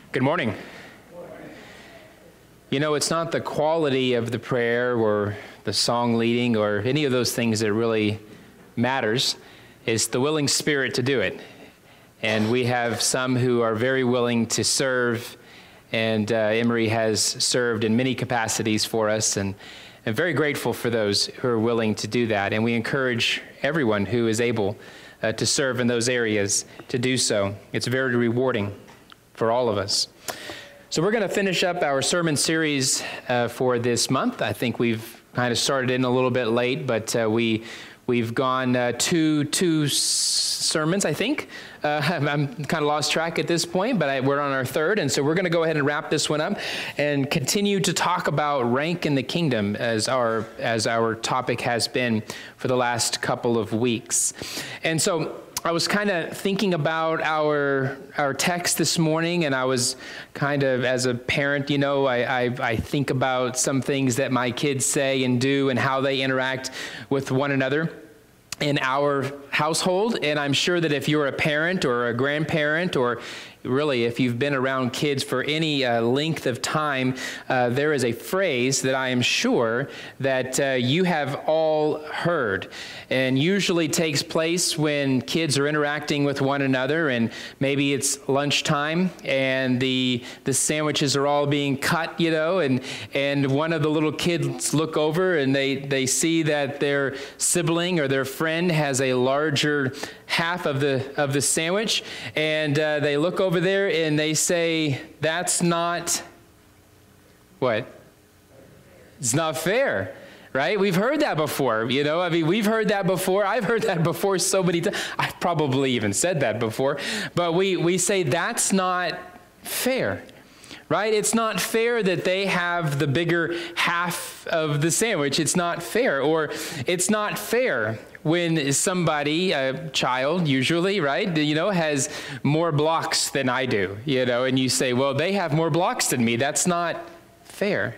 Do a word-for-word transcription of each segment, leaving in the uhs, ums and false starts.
Good morning. You know, it's not the quality of the prayer or the song leading or any of those things that really matters. It's the willing spirit to do it. And we have some who are very willing to serve, and uh, Emery has served in many capacities for us, and I'm very grateful for those who are willing to do that. And we encourage everyone who is able uh, to serve in those areas to do so. It's very rewarding for all of us. So we're going to finish up our sermon series uh, for this month. I think we've kind of started in a little bit late, but uh, we we've gone uh, two two s- sermons, I think. Uh, I'm kind of lost track at this point, but I, we're on our third, and so we're going to go ahead and wrap this one up and continue to talk about rank in the kingdom as our as our topic has been for the last couple of weeks. And so I was kind of thinking about our our text this morning, and I was kind of, as a parent, you know, I, I I think about some things that my kids say and do and how they interact with one another in our household. And I'm sure that if you're a parent or a grandparent, or really if you've been around kids for any uh, length of time, uh, there is a phrase that I am sure that uh, you have all heard, and usually takes place when kids are interacting with one another, and maybe it's lunchtime and the the sandwiches are all being cut, you know, and and one of the little kids look over and they they see that their sibling or their friend has a larger half of the of the sandwich, and uh, they look over there and they say, "That's not what? It's not fair." Right? We've heard that before, you know, I mean, we've heard that before. I've heard that before so many times. I've probably even said that before, but we, we say that's not fair, right? It's not fair that they have the bigger half of the sandwich. It's not fair. Or it's not fair when somebody, a child usually, right, you know, has more blocks than I do, you know, and you say, well, they have more blocks than me. That's not fair.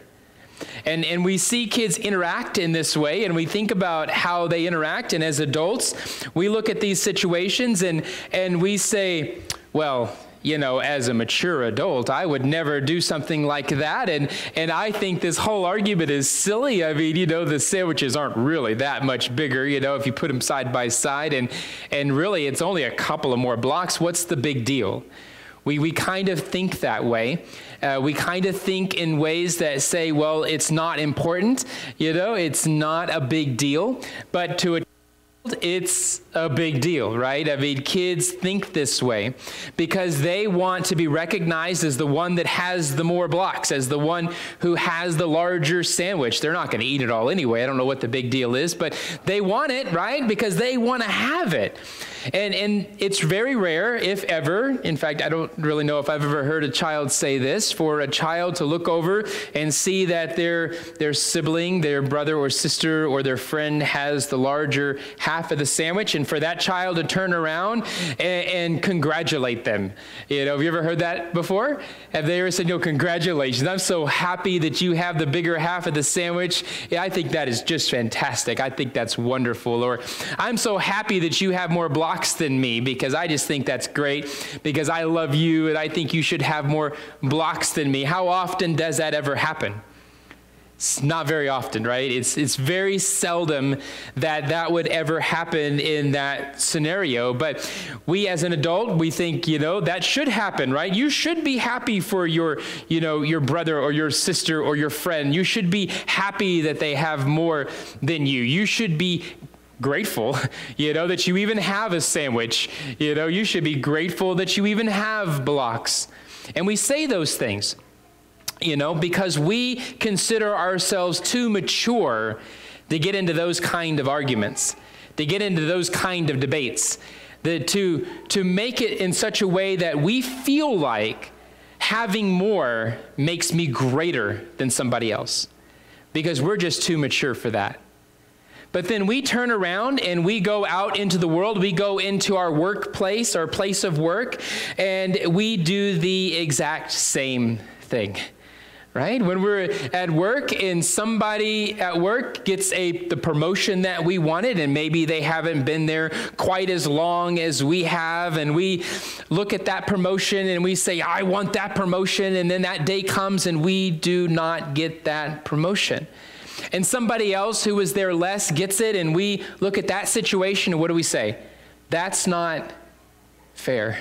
And and we see kids interact in this way, and we think about how they interact, and as adults, we look at these situations and and we say, well, you know, as a mature adult, I would never do something like that, and and I think this whole argument is silly. I mean, you know, the sandwiches aren't really that much bigger, you know, if you put them side by side, and and really it's only a couple of more blocks. What's the big deal? We we kind of think that way. Uh, we kind of think in ways that say, well, it's not important, you know, it's not a big deal. But to a child, it's a big deal, right? I mean, kids think this way because they want to be recognized as the one that has the more blocks, as the one who has the larger sandwich. They're not going to eat it all anyway. I don't know what the big deal is, but they want it, right? Because they want to have it. And and it's very rare, if ever, in fact, I don't really know if I've ever heard a child say this, for a child to look over and see that their their sibling, their brother or sister or their friend has the larger half of the sandwich, and for that child to turn around and, and congratulate them. You know, have you ever heard that before? Have they ever said, you know, congratulations, I'm so happy that you have the bigger half of the sandwich. Yeah, I think that is just fantastic. I think that's wonderful. Or, I'm so happy that you have more blocks than me, because I just think that's great, because I love you and I think you should have more blocks than me. How often does that ever happen? It's not very often, right? It's it's very seldom that that would ever happen in that scenario. But we as an adult, we think, you know, that should happen, right? You should be happy for your, you know, your brother or your sister or your friend. You should be happy that they have more than you. You should be grateful, you know, that you even have a sandwich. You know, you should be grateful that you even have blocks. And we say those things, you know, because we consider ourselves too mature to get into those kind of arguments, to get into those kind of debates, that to to make it in such a way that we feel like having more makes me greater than somebody else, because we're just too mature for that. But then we turn around and we go out into the world, we go into our workplace, our place of work, and we do the exact same thing. right? When we're at work and somebody at work gets a the promotion that we wanted, and maybe they haven't been there quite as long as we have, and we look at that promotion and we say, I want that promotion, and then that day comes and we do not get that promotion. And somebody else who was there less gets it, and we look at that situation, and what do we say? That's not fair,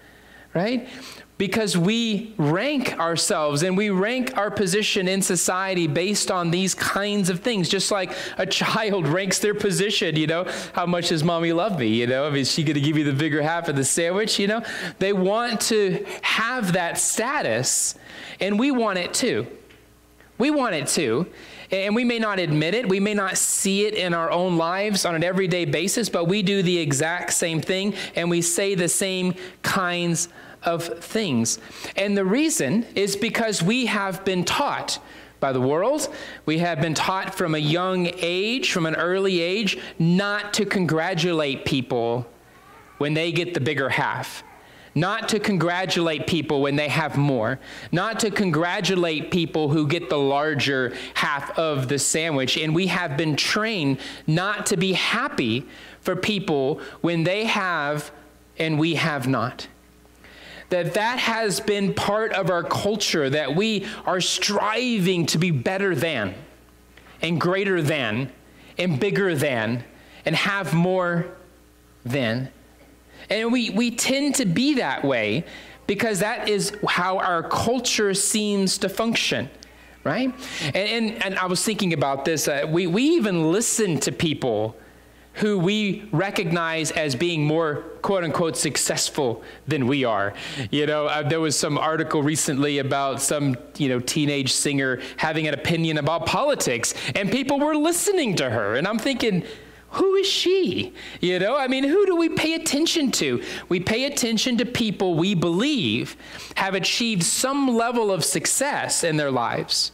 right? Because we rank ourselves and we rank our position in society based on these kinds of things, just like a child ranks their position, you know, how much does mommy love me, you know, I mean, is she going to give you the bigger half of the sandwich, you know? They want to have that status, and we want it too. We want it too. And we may not admit it, we may not see it in our own lives on an everyday basis, but we do the exact same thing, and we say the same kinds of things. And the reason is because we have been taught by the world, we have been taught from a young age, from an early age, not to congratulate people when they get the bigger half. Not to congratulate people when they have more. Not to congratulate people who get the larger half of the sandwich. And we have been trained not to be happy for people when they have and we have not. That that has been part of our culture, that we are striving to be better than, and greater than, and bigger than, and have more than. And we, we tend to be that way because that is how our culture seems to function, right? And, and, and I was thinking about this. Uh, we, we even listen to people who we recognize as being more, quote unquote, successful than we are. You know, uh, there was some article recently about some, you know, teenage singer having an opinion about politics, and people were listening to her. And I'm thinking, who is she? You know, I mean, who do we pay attention to? We pay attention to people we believe have achieved some level of success in their lives.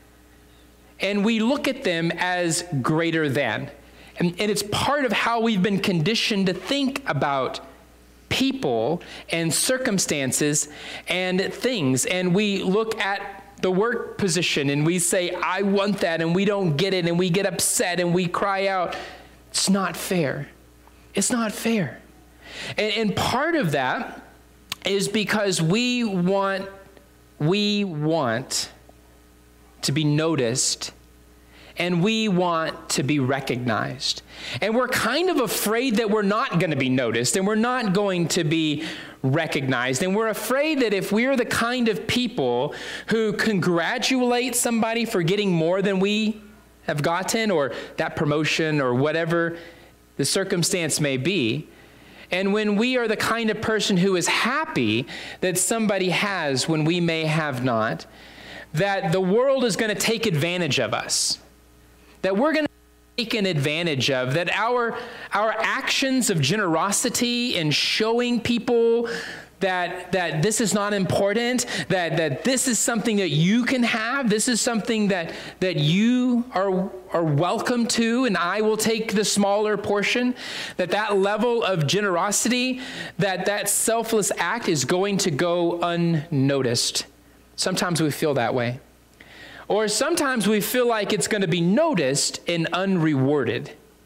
And we look at them as greater than. And, and it's part of how we've been conditioned to think about people and circumstances and things. And we look at the work position and we say, I want that, and we don't get it, and we get upset and we cry out. It's not fair. It's not fair. And, and part of that is because we want, we want to be noticed, and we want to be recognized. And we're kind of afraid that we're not going to be noticed, and we're not going to be recognized. And we're afraid that if we're the kind of people who congratulate somebody for getting more than we have gotten, or that promotion, or whatever the circumstance may be, and when we are the kind of person who is happy that somebody has when we may have not, that the world is going to take advantage of us, that we're going to be taken advantage of, that our, our actions of generosity and showing people that that this is not important, that that this is something that you can have, this is something that that you are are welcome to, and I will take the smaller portion, that that level of generosity, that that selfless act is going to go unnoticed. Sometimes we feel that way. Or sometimes we feel like it's going to be noticed and unrewarded.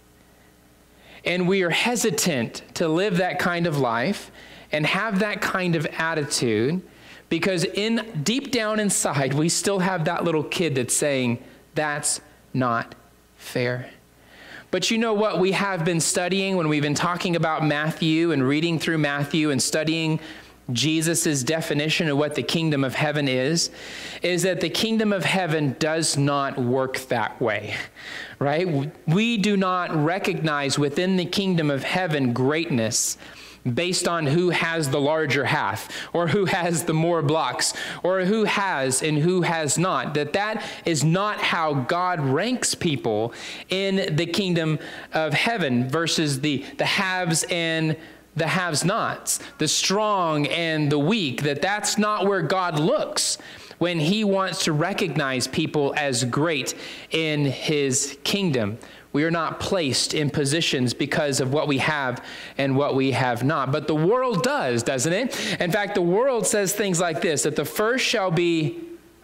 And we are hesitant to live that kind of life and have that kind of attitude, because in deep down inside, we still have that little kid that's saying, that's not fair. But you know what we have been studying when we've been talking about Matthew and reading through Matthew and studying Jesus' definition of what the kingdom of heaven is, is that the kingdom of heaven does not work that way, right? We do not recognize within the kingdom of heaven greatness based on who has the larger half, or who has the more blocks, or who has and who has not. That that is not how God ranks people in the kingdom of heaven versus the, the haves and the have-nots, the strong and the weak. That that's not where God looks when he wants to recognize people as great in his kingdom. We are not placed in positions because of what we have and what we have not. But the world does, doesn't it? In fact, the world says things like this, that the first shall be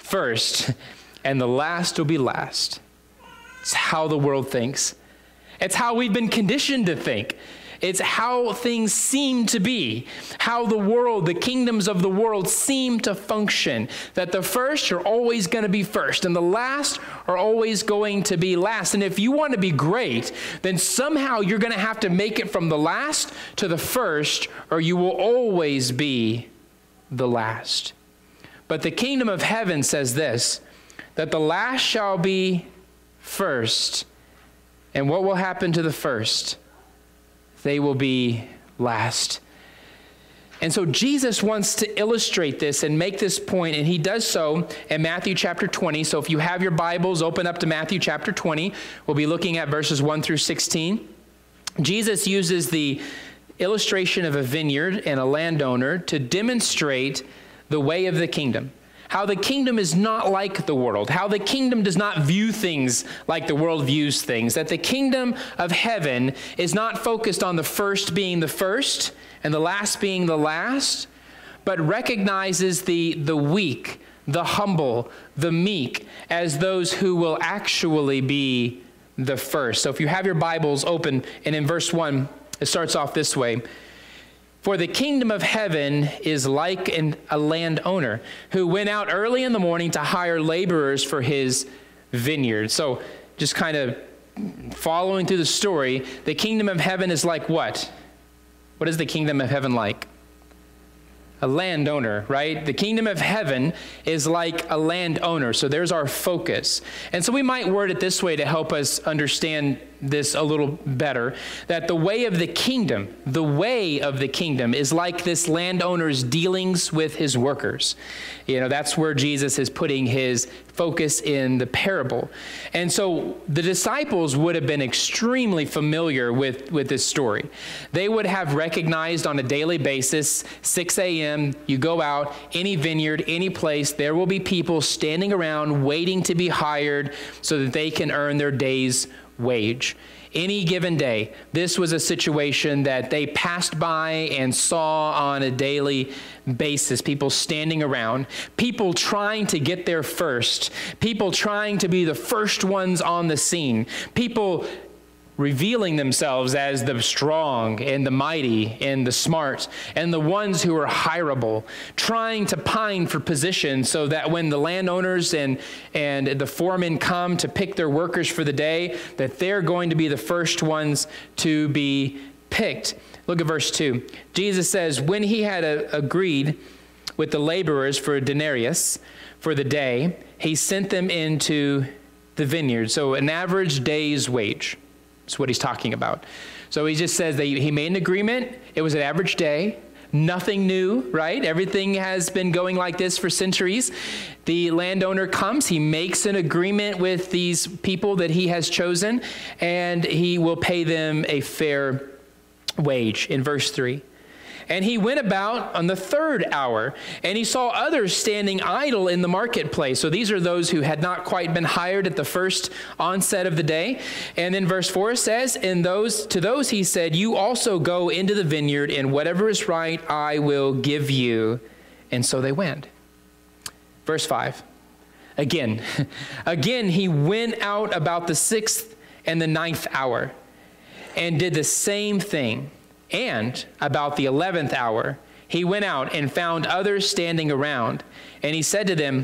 first, and the last will be last. It's how the world thinks. It's how we've been conditioned to think. It's how things seem to be, how the world, the kingdoms of the world seem to function, that the first are always going to be first and the last are always going to be last. And if you want to be great, then somehow you're going to have to make it from the last to the first, or you will always be the last. But the kingdom of heaven says this, that the last shall be first. And what will happen to the first? They will be last. And so Jesus wants to illustrate this and make this point, and he does so in Matthew chapter twenty. So if you have your Bibles, open up to Matthew chapter twenty. We'll be looking at verses one through sixteen. Jesus uses the illustration of a vineyard and a landowner to demonstrate the way of the kingdom. How the kingdom is not like the world, how the kingdom does not view things like the world views things, that the kingdom of heaven is not focused on the first being the first and the last being the last, but recognizes the, the weak, the humble, the meek as those who will actually be the first. So if you have your Bibles open, and in verse one, it starts off this way. For the kingdom of heaven is like an, a landowner who went out early in the morning to hire laborers for his vineyard. So just kind of following through the story, the kingdom of heaven is like what? What is the kingdom of heaven like? A landowner, right? The kingdom of heaven is like a landowner. So there's our focus. And so we might word it this way to help us understand this a little better, that the way of the kingdom, the way of the kingdom is like this landowner's dealings with his workers. You know, that's where Jesus is putting his focus in the parable. And so the disciples would have been extremely familiar with, with this story. They would have recognized on a daily basis, six a.m., you go out, any vineyard, any place, there will be people standing around waiting to be hired so that they can earn their day's wage. Any given day, this was a situation that they passed by and saw on a daily basis. People standing around, people trying to get there first, people trying to be the first ones on the scene, people revealing themselves as the strong and the mighty and the smart and the ones who are hireable, trying to pine for position so that when the landowners and, and the foremen come to pick their workers for the day, that they're going to be the first ones to be picked. Look at verse two. Jesus says, when he had a, agreed with the laborers for a denarius for the day, he sent them into the vineyard. So an average day's wage. That's what he's talking about. So he just says that he made an agreement. It was an average day. Nothing new, right? Everything has been going like this for centuries. The landowner comes, he makes an agreement with these people that he has chosen, and he will pay them a fair wage in verse three. And he went about on the third hour, and he saw others standing idle in the marketplace. So these are those who had not quite been hired at the first onset of the day. And then verse four says, and those to those he said, you also go into the vineyard, and whatever is right I will give you. And so they went. Verse five, again, again he went out about the sixth and the ninth hour, and did the same thing. And about the eleventh hour, he went out and found others standing around. And he said to them,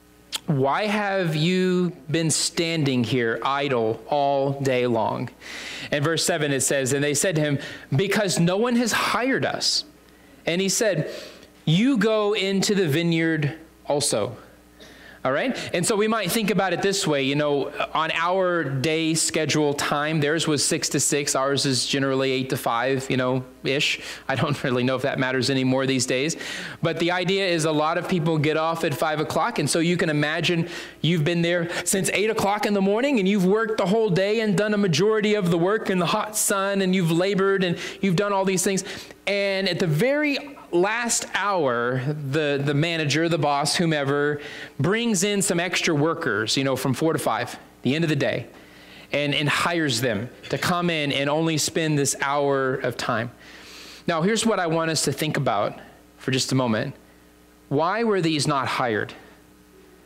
why have you been standing here idle all day long? And verse seven, it says, and they said to him, because no one has hired us. And he said, you go into the vineyard also. All right? And so we might think about it this way, you know, on our day schedule time, theirs was six to six. Ours is generally eight to five, you know, ish. I don't really know if that matters anymore these days. But the idea is a lot of people get off at five o'clock. And so you can imagine you've been there since eight o'clock in the morning, and you've worked the whole day and done a majority of the work in the hot sun, and you've labored and you've done all these things. And at the very last hour, the, the manager, the boss, whomever, brings in some extra workers, you know, from four to five, the end of the day, and, and hires them to come in and only spend this hour of time. Now, here's what I want us to think about for just a moment. Why were these not hired?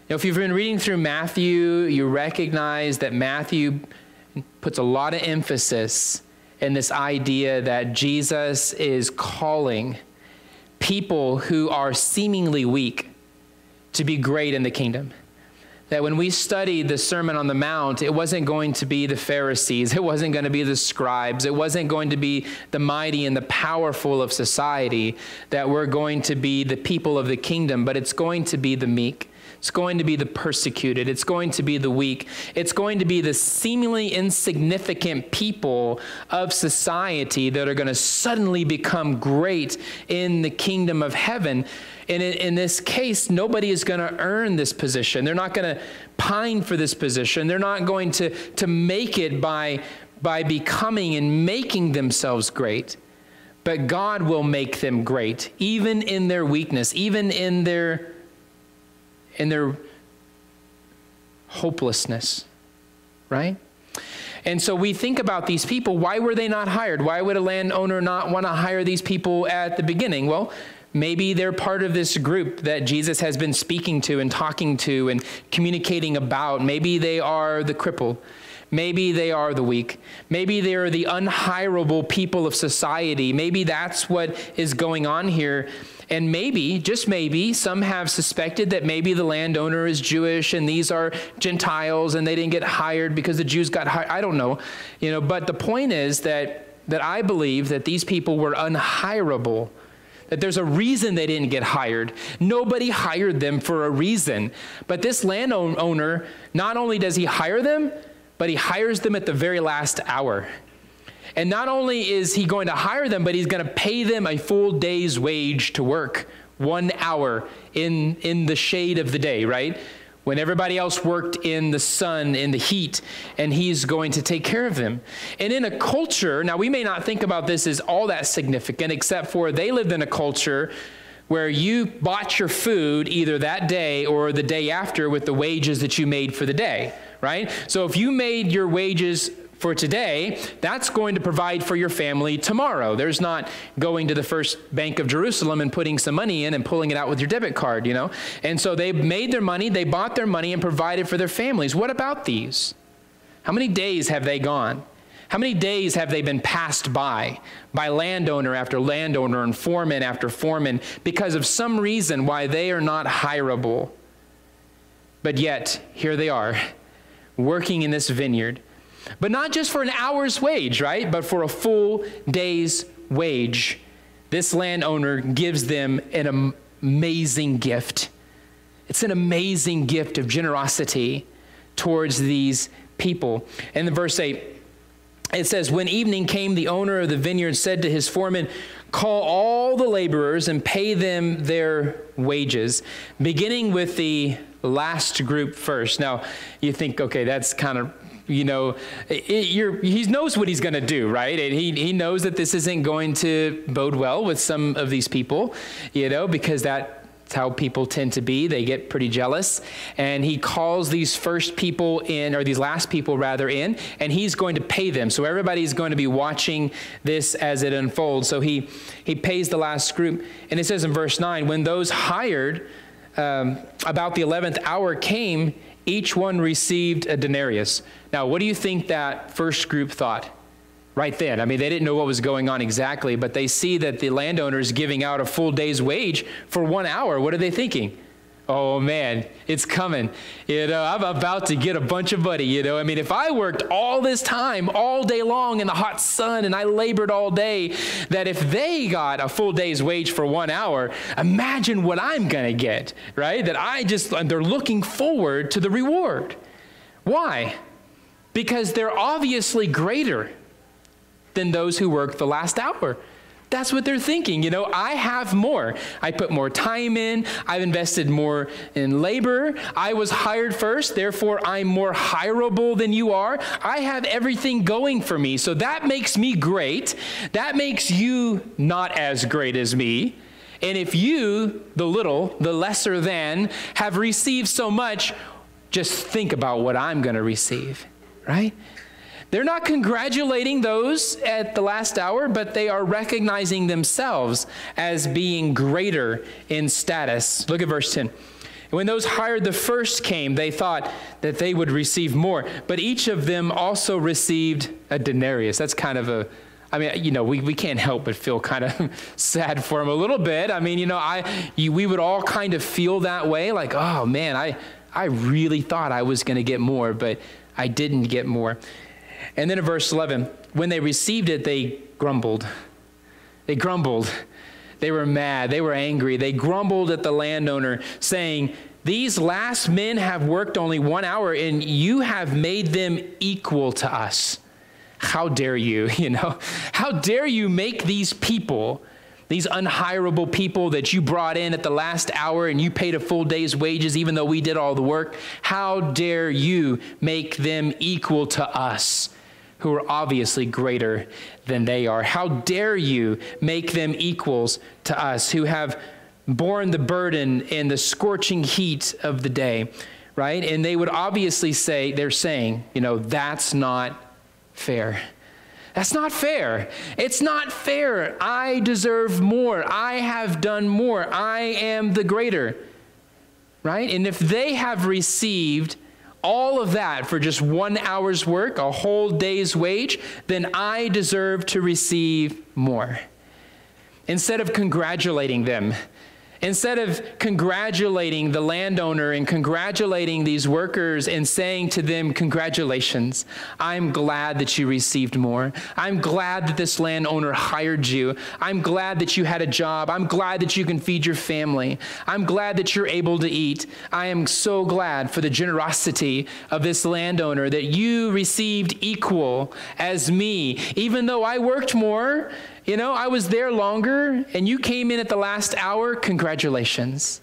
Now, if you've been reading through Matthew, you recognize that Matthew puts a lot of emphasis in this idea that Jesus is calling people who are seemingly weak to be great in the kingdom. That when we studied the Sermon on the Mount, it wasn't going to be the Pharisees, it wasn't going to be the scribes, it wasn't going to be the mighty and the powerful of society that were going to be the people of the kingdom, but it's going to be the meek. It's going to be the persecuted. It's going to be the weak. It's going to be the seemingly insignificant people of society that are going to suddenly become great in the kingdom of heaven. And in, in this case, nobody is going to earn this position. They're not going to pine for this position. They're not going to, to make it by, by becoming and making themselves great. But God will make them great, even in their weakness, even in their in their hopelessness, right? And so we think about these people. Why were they not hired? Why would a landowner not want to hire these people at the beginning? Well, maybe they're part of this group that Jesus has been speaking to and talking to and communicating about. Maybe they are the crippled. Maybe they are the weak. Maybe they are the unhirable people of society. Maybe that's what is going on here. And maybe, just maybe, some have suspected that maybe the landowner is Jewish and these are Gentiles and they didn't get hired because the Jews got hired. I don't know. You know, but the point is that, that I believe that these people were unhirable, that there's a reason they didn't get hired. Nobody hired them for a reason. But this landowner, not only does he hire them, but he hires them at the very last hour. And not only is he going to hire them, but he's going to pay them a full day's wage to work, one hour in, in the shade of the day, right? When everybody else worked in the sun, in the heat, and he's going to take care of them. And in a culture, now we may not think about this as all that significant, except for they lived in a culture where you bought your food either that day or the day after with the wages that you made for the day, right? So if you made your wages for today, that's going to provide for your family tomorrow. There's not going to the First Bank of Jerusalem and putting some money in and pulling it out with your debit card, you know? And so they made their money, they bought their money and provided for their families. What about these? How many days have they gone? How many days have they been passed by, by landowner after landowner and foreman after foreman, because of some reason why they are not hireable? But yet, here they are, working in this vineyard. But not just for an hour's wage, right? But for a full day's wage. This landowner gives them an amazing gift. It's an amazing gift of generosity towards these people. And in verse eight, it says, when evening came, the owner of the vineyard said to his foreman, call all the laborers and pay them their wages, beginning with the last group first. Now, you think, okay, that's kind of, you know, it, you're, he knows what he's going to do, right? And he, he knows that this isn't going to bode well with some of these people, you know, because that's how people tend to be. They get pretty jealous. And he calls these first people in, or these last people rather in, and he's going to pay them. So everybody's going to be watching this as it unfolds. So he, he pays the last group. And it says in verse nine, when those hired um, about the eleventh hour came, each one received a denarius. Now, what do you think that first group thought right then? I mean, they didn't know what was going on exactly, but they see that the landowner is giving out a full day's wage for one hour. What are they thinking? Oh man, it's coming. You know, I'm about to get a bunch of money, you know. I mean, if I worked all this time, all day long in the hot sun, and I labored all day, that if they got a full day's wage for one hour, imagine what I'm going to get, right? That I just, they're looking forward to the reward. Why? Because they're obviously greater than those who work the last hour. That's what they're thinking. You know, I have more. I put more time in. I've invested more in labor. I was hired first. Therefore, I'm more hireable than you are. I have everything going for me. So that makes me great. That makes you not as great as me. And if you, the little, the lesser than, have received so much, just think about what I'm going to receive, right? They're not congratulating those at the last hour, but they are recognizing themselves as being greater in status. Look at verse ten. When those hired the first came, they thought that they would receive more. But each of them also received a denarius. That's kind of a, I mean, you know, we, we can't help but feel kind of sad for him a little bit. I mean, you know, I you, we would all kind of feel that way. Like, oh, man, I, I really thought I was going to get more, but I didn't get more. And then in verse eleven, when they received it, they grumbled. They grumbled. They were mad. They were angry. They grumbled at the landowner, saying, these last men have worked only one hour, and you have made them equal to us. How dare you, you know? How dare you make these people, these unhirable people that you brought in at the last hour and you paid a full day's wages even though we did all the work, how dare you make them equal to us, who are obviously greater than they are? How dare you make them equals to us, who have borne the burden in the scorching heat of the day, right? And they would obviously say, they're saying, you know, that's not fair. That's not fair. It's not fair. I deserve more. I have done more. I am the greater, right? And if they have received all of that for just one hour's work, a whole day's wage, then I deserve to receive more. Instead of congratulating them, instead of congratulating the landowner and congratulating these workers and saying to them, congratulations, I'm glad that you received more. I'm glad that this landowner hired you. I'm glad that you had a job. I'm glad that you can feed your family. I'm glad that you're able to eat. I am so glad for the generosity of this landowner that you received equal as me. Even though I worked more, you know, I was there longer, and you came in at the last hour, congratulations.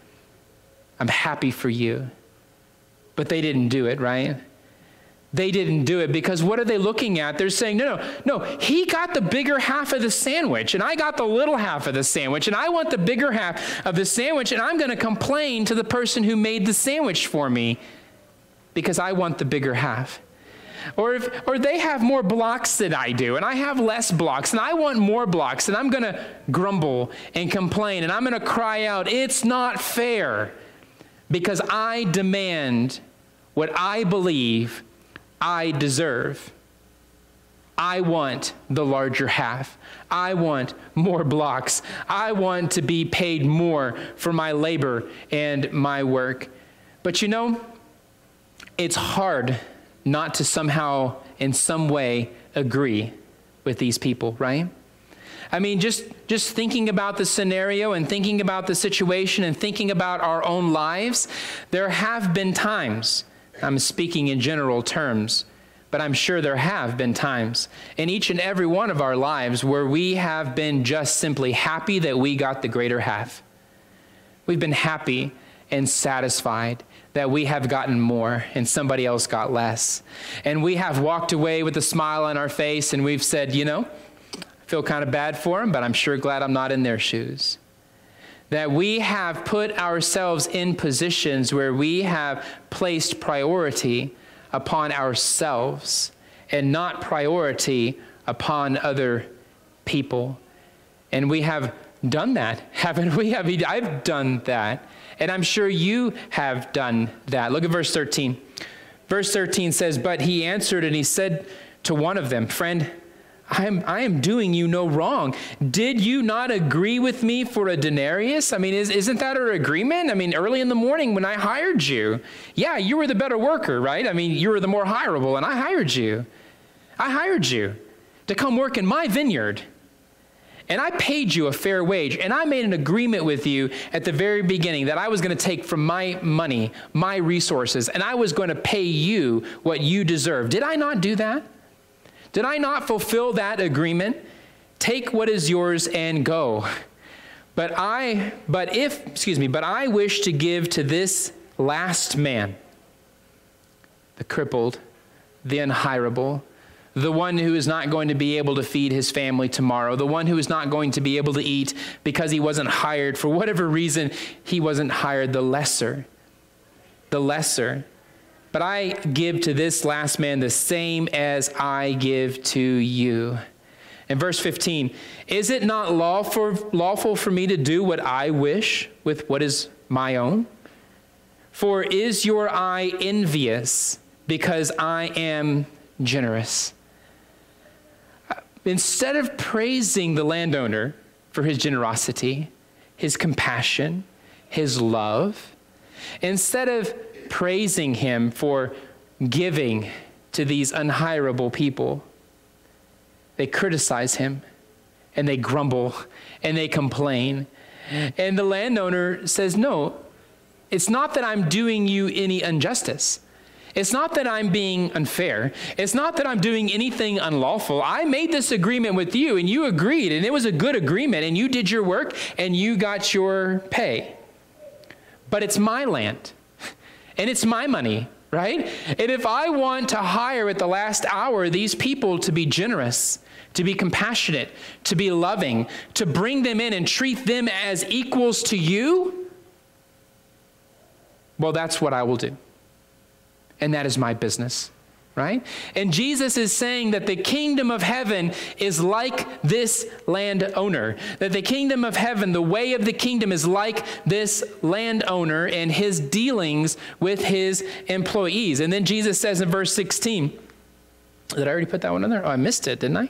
I'm happy for you. But they didn't do it, right? They didn't do it because what are they looking at? They're saying, no, no, no, he got the bigger half of the sandwich, and I got the little half of the sandwich, and I want the bigger half of the sandwich, and I'm going to complain to the person who made the sandwich for me because I want the bigger half. Or if, or they have more blocks than I do, and I have less blocks, and I want more blocks, and I'm going to grumble and complain, and I'm going to cry out, it's not fair, because I demand what I believe I deserve. I want the larger half. I want more blocks. I want to be paid more for my labor and my work. But you know, it's hard not to somehow, in some way, agree with these people, right? I mean, just, just thinking about the scenario and thinking about the situation and thinking about our own lives, there have been times, I'm speaking in general terms, but I'm sure there have been times in each and every one of our lives where we have been just simply happy that we got the greater half. We've been happy and satisfied that we have gotten more and somebody else got less. And we have walked away with a smile on our face and we've said, you know, I feel kind of bad for them, but I'm sure glad I'm not in their shoes. That we have put ourselves in positions where we have placed priority upon ourselves and not priority upon other people. And we have done that, haven't we? I mean, I've done that. And I'm sure you have done that. Look at verse thirteen. Verse thirteen says, but he answered and he said to one of them, friend, I am, I am doing you no wrong. Did you not agree with me for a denarius? I mean, is, isn't that our agreement? I mean, early in the morning when I hired you, yeah, you were the better worker, right? I mean, you were the more hireable, and I hired you. I hired you to come work in my vineyard. And I paid you a fair wage, and I made an agreement with you at the very beginning that I was going to take from my money, my resources, and I was going to pay you what you deserve. Did I not do that? Did I not fulfill that agreement? Take what is yours and go. But I, but if, excuse me, but I wish to give to this last man, the crippled, the unhirable, the one who is not going to be able to feed his family tomorrow, the one who is not going to be able to eat because he wasn't hired. For whatever reason, he wasn't hired, the lesser, the lesser. But I give to this last man the same as I give to you. In verse fifteen, is it not lawful, lawful for me to do what I wish with what is my own? For is your eye envious because I am generous? Instead of praising the landowner for his generosity, his compassion, his love, instead of praising him for giving to these unhirable people, they criticize him and they grumble and they complain. And the landowner says, no, it's not that I'm doing you any injustice. It's not that I'm being unfair. It's not that I'm doing anything unlawful. I made this agreement with you and you agreed, and it was a good agreement, and you did your work and you got your pay. But it's my land and it's my money, right? And if I want to hire at the last hour these people to be generous, to be compassionate, to be loving, to bring them in and treat them as equals to you, well, that's what I will do. And that is my business, right? And Jesus is saying that the kingdom of heaven is like this landowner. That the kingdom of heaven, the way of the kingdom is like this landowner and his dealings with his employees. And then Jesus says in verse sixteen, did I already put that one in there? Oh, I missed it, didn't I?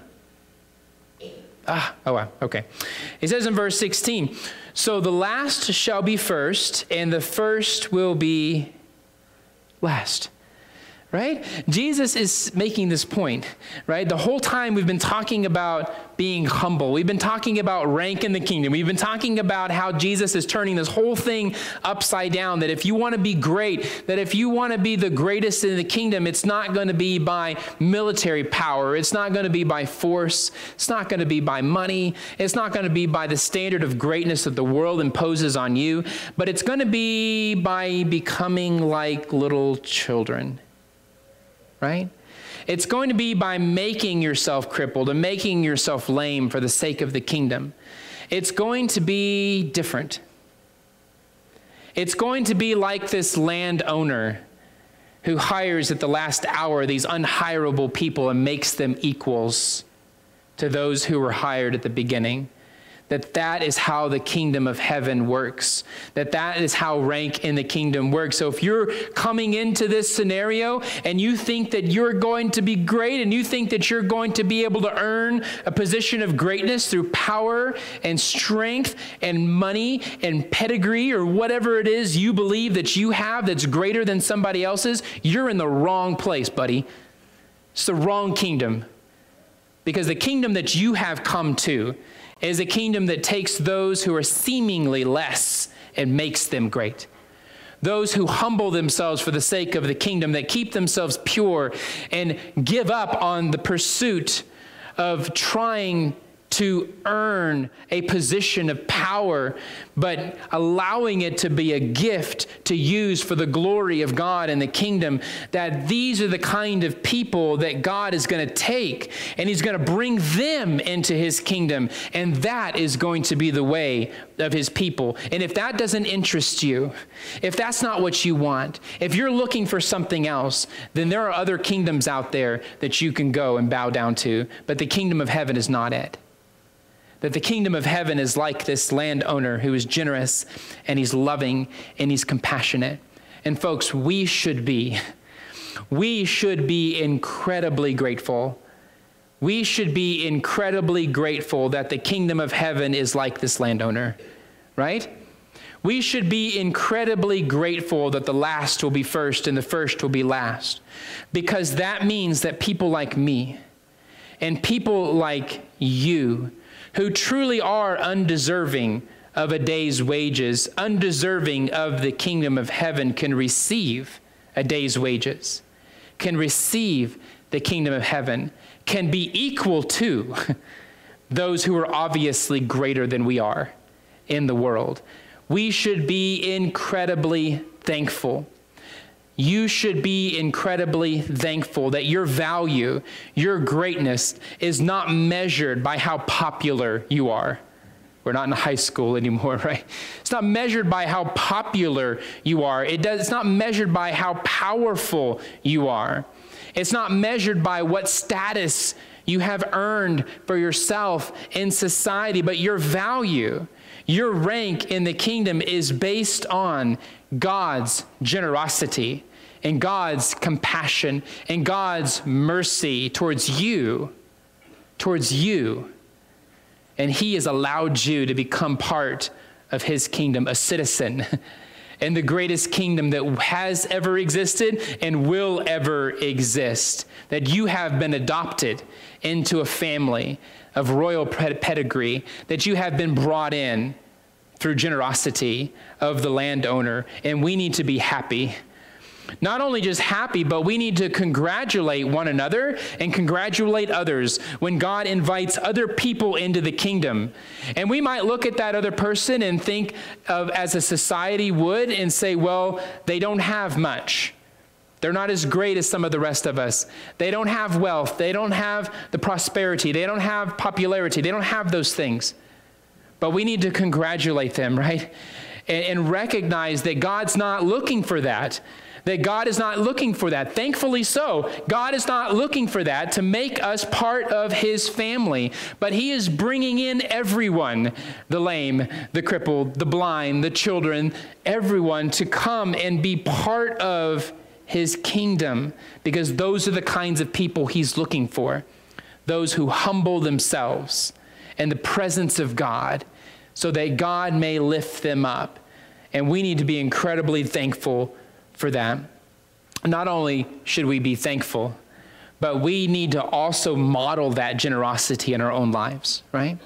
Ah, oh wow, okay. He says in verse sixteen, so the last shall be first, and the first will be last. Right? Jesus is making this point, right? The whole time we've been talking about being humble. We've been talking about rank in the kingdom. We've been talking about how Jesus is turning this whole thing upside down, that if you want to be great, that if you want to be the greatest in the kingdom, it's not going to be by military power. It's not going to be by force. It's not going to be by money. It's not going to be by the standard of greatness that the world imposes on you, but it's going to be by becoming like little children. Right? It's going to be by making yourself crippled and making yourself lame for the sake of the kingdom. It's going to be different. It's going to be like this landowner who hires at the last hour these unhirable people and makes them equals to those who were hired at the beginning. That that is how the kingdom of heaven works. That that is how rank in the kingdom works. So if you're coming into this scenario and you think that you're going to be great and you think that you're going to be able to earn a position of greatness through power and strength and money and pedigree or whatever it is you believe that you have that's greater than somebody else's, you're in the wrong place, buddy. It's the wrong kingdom. Because the kingdom that you have come to is a kingdom that takes those who are seemingly less and makes them great. Those who humble themselves for the sake of the kingdom, that keep themselves pure and give up on the pursuit of trying to earn a position of power, but allowing it to be a gift to use for the glory of God and the kingdom, that these are the kind of people that God is going to take, and he's going to bring them into his kingdom, and that is going to be the way of his people. And if that doesn't interest you, if that's not what you want, if you're looking for something else, then there are other kingdoms out there that you can go and bow down to, but the kingdom of heaven is not it. That the kingdom of heaven is like this landowner who is generous and he's loving and he's compassionate. And folks, we should be, we should be incredibly grateful. We should be incredibly grateful that the kingdom of heaven is like this landowner, right? We should be incredibly grateful that the last will be first and the first will be last, because that means that people like me and people like you, who truly are undeserving of a day's wages, undeserving of the kingdom of heaven, can receive a day's wages, can receive the kingdom of heaven, can be equal to those who are obviously greater than we are in the world. We should be incredibly thankful. You should be incredibly thankful that your value, your greatness is not measured by how popular you are. We're not in high school anymore, right? It's not measured by how popular you are. It does, it's not measured by how powerful you are. It's not measured by what status you have earned for yourself in society, but your value, Your rank in the kingdom is based on God's generosity and God's compassion and God's mercy towards you, towards you. And he has allowed you to become part of his kingdom, a citizen in the greatest kingdom that has ever existed and will ever exist. That you have been adopted into a family of royal pedigree, that you have been brought in through generosity of the landowner, and we need to be happy. Not only just happy, but we need to congratulate one another and congratulate others when God invites other people into the kingdom. And we might look at that other person and think of, as a society would, and say, well, they don't have much. They're not as great as some of the rest of us. They don't have wealth. They don't have the prosperity. They don't have popularity. They don't have those things. But we need to congratulate them, right? And, and recognize that God's not looking for that. That God is not looking for that. Thankfully so. God is not looking for that to make us part of his family. But he is bringing in everyone, the lame, the crippled, the blind, the children, everyone to come and be part of his kingdom, because those are the kinds of people he's looking for. Those who humble themselves in the presence of God so that God may lift them up. And we need to be incredibly thankful for that. Not only should we be thankful, but we need to also model that generosity in our own lives, right?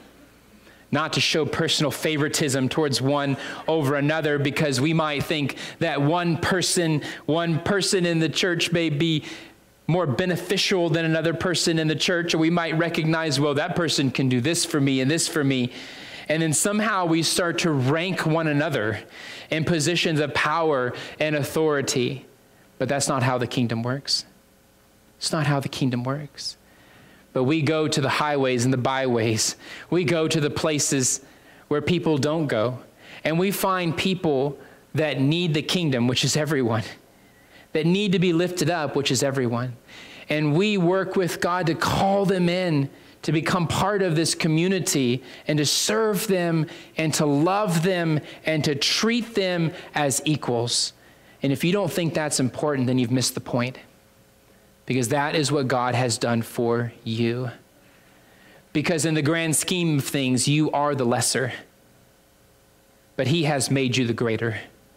Not to show personal favoritism towards one over another, because we might think that one person, one person in the church may be more beneficial than another person in the church, or we might recognize, well, that person can do this for me and this for me. And then somehow we start to rank one another in positions of power and authority. But that's not how the kingdom works. It's not how the kingdom works. But we go to the highways and the byways. We go to the places where people don't go. And we find people that need the kingdom, which is everyone. That need to be lifted up, which is everyone. And we work with God to call them in, to become part of this community and to serve them and to love them and to treat them as equals. And if you don't think that's important, then you've missed the point. Because that is what God has done for you. Because in the grand scheme of things, you are the lesser. But he has made you the greater.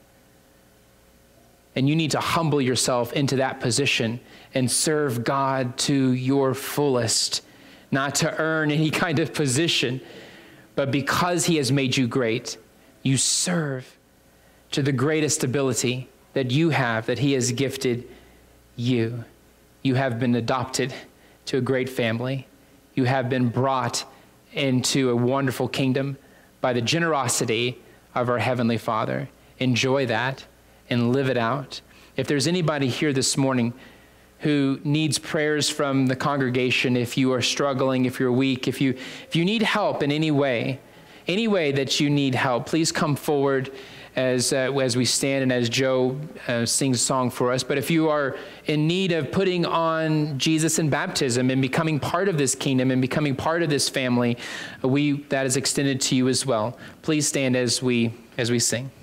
And you need to humble yourself into that position and serve God to your fullest. Not to earn any kind of position, but because he has made you great, you serve to the greatest ability that you have, that he has gifted you. You have been adopted to a great family. You have been brought into a wonderful kingdom by the generosity of our Heavenly Father. Enjoy that and live it out. If there's anybody here this morning who needs prayers from the congregation, if you are struggling, if you're weak, if you if you need help in any way, any way that you need help, please come forward as uh, as we stand and as Joe uh, sings a song for us. But if you are in need of putting on Jesus in baptism and becoming part of this kingdom and becoming part of this family, we that is extended to you as well. Please stand as we as we sing.